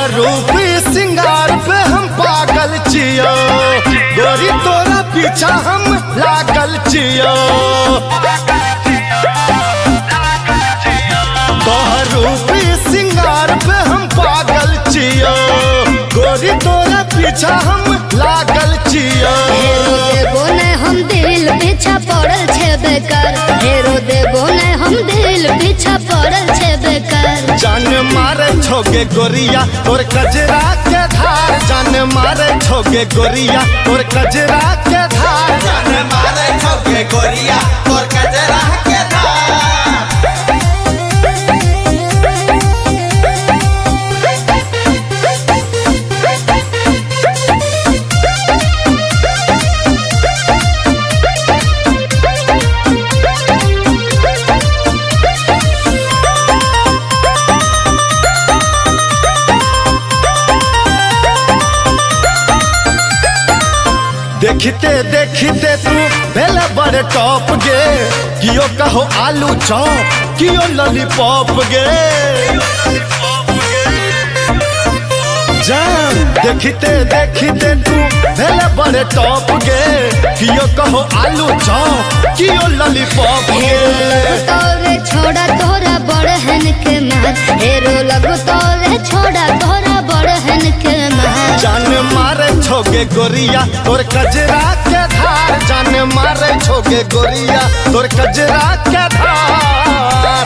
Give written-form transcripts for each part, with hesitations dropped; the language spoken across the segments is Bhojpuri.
तोहर रूपी सिंगार पे हम पागल चियो, गोरी तोरा पीछा हम लागल चियो। तोहर रूपी सिंगार पे हम पागल चियो, गोरी तोरा पीछा हम लागल चियो। हेरो देबो ने हम दिल पीछा पड़ल छे बेकार, हेरो देबो ने हम दिल पीछा पड़ल छे बेकार। जान मारे छोगे गोरिया तोर कजरा के धार, जान मारे छोगे गोरिया तोर कजरा के धार, जान मारे छोगे गोरिया तोर कजरा के धार। देखते देखते तू भेल बड़े टॉप गे, कियो कहो आलू चॉप कियो लॉलीपॉप गे। जान देखते देखते तू भेल बड़े टॉप गे, कियो कहो आलू चॉप कियो लॉलीपॉप गे। तोरे छोड़ा तोरा बड़हन के मार, हेरो लगो तोरे छोड़ा तोरा बड़हन के मार। जान मारे छोगे गोरिया तोर कजरा के धार, जान मारे छोगे गोरिया तोर कजरा के धार।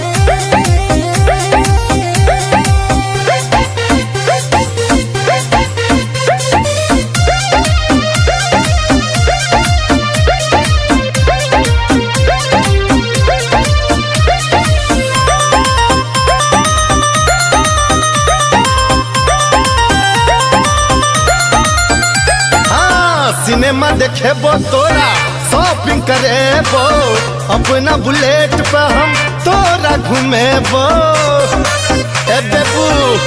सिनेमा देखेबो तोरा शॉपिंग करेबो, अपना बुलेट पे हम तोरा घुमेबो। ए बेबू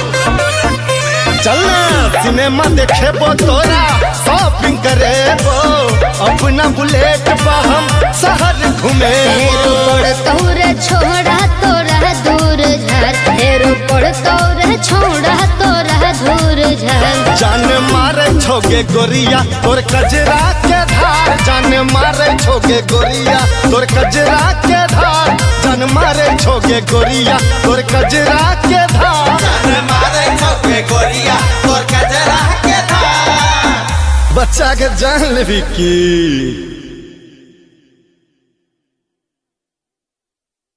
चल ना सिनेमा देखेबो तोरा शॉपिंग करेबो, अपना बुलेट पे हम शहर घुमेबो। हेरो पड़ तोरे छोड़ा तोरा दूर झार, हेरो पड़ तोरे छोड़ा तोरा दूर झार। जान मारे छोगे गोरिया तोर कजरा के धार, जान मारे छोगे गोरिया तोर कजरा के धार, जान मारे छोगे गोरिया तोर कजरा के धार। जान मारे छोगे गोरिया तोर कजरा के धार। बच्चा के जान लेबी की।